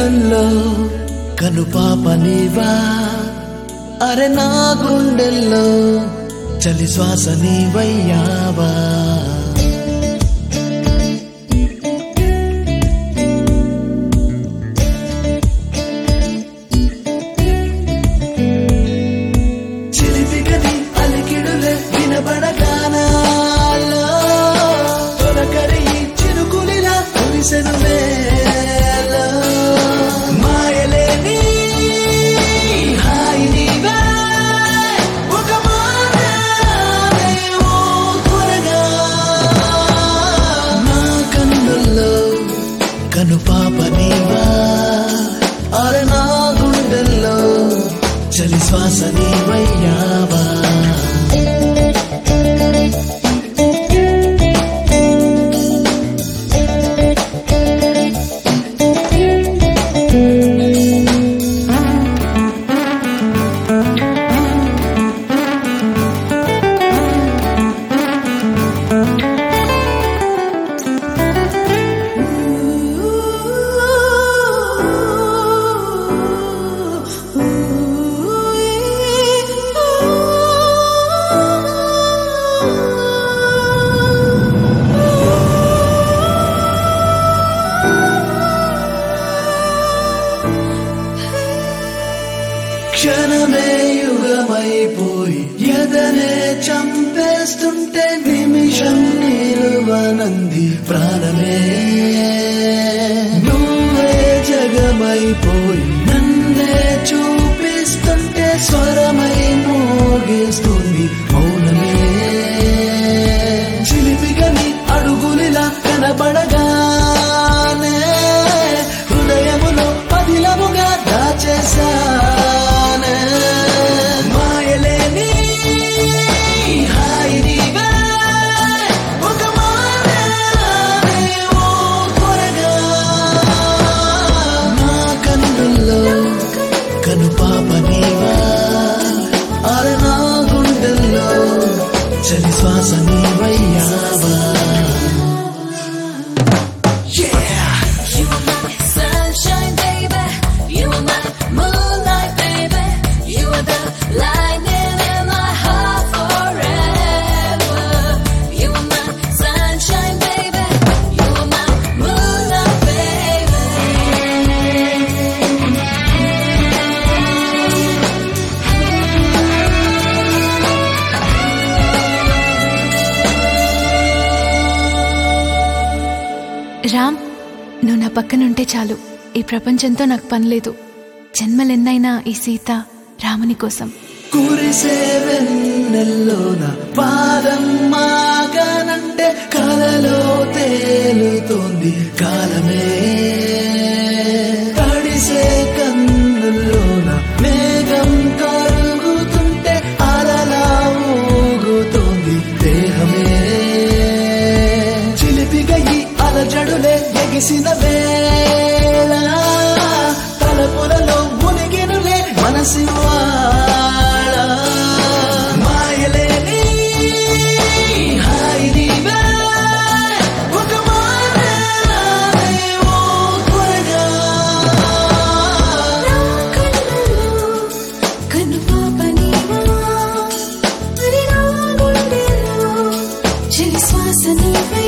కళ్ళల్లో కనుపాప నీవా అరే నా గుండెల్లో చలి శ్వాస నీవయ్యావా చిలిపిగని అలికిడులే వినబడగానాలో తొలకరి చిరుకులిలా కురిసెను వేళ మాయలేని హాయి నీవే ఒక మారేవో త్వరగా నా కన్నుల్లో కనుపాప నీవా అరే నా గుండెల్లో చలి శ్వాస నీవయ్యావా క్షణమే యుగమైపోయి ఎదనే చంపేస్తుంటే నిమిషం నిలువనంది ప్రాణమే నువ్వే జగమైపోయి నన్నే చూపిస్తుంటే స్వరమై మోగిస్తుంది మౌనమే చిలిపిగని అడుగులిలా కనబడగానే హృదయములో పదిలముగా దాచేసా కనుపాప నీవా అరే నా గుండెల్లో చలి శ్వాస నీవయ్యావా You are my sunshine, baby. You are my moonlight, baby. You are the lightning in my heart forever. You are my sunshine, baby. You are my moonlight, baby. Ram, నువ్వు నా పక్కనుంటే చాలు. ఈ ప్రపంచంతో నాకు పనిలేదు. జన్మలెన్నైనా ఈ సీత రాముని కోసం. కురిసే వెన్నెల్లోన పాదం మాగనంటే కలలో తేలుతోంది కాలమే తడిసే కన్నుల్లోన మేఘం కరుగుతుంటే అలలా ఊగుతోంది దేహమే చిలిపిగా ఈ అలజడులే ఎగిసిన వేళ తలపులలో మునిగినులే మనసివాళ మాయలేని హాయి నీవే ఒక మారేవో త్వరగా నా కళ్ళల్లో కనుపాప నీవా అరే నా గుండెల్లో చలి శ్వాస నీవే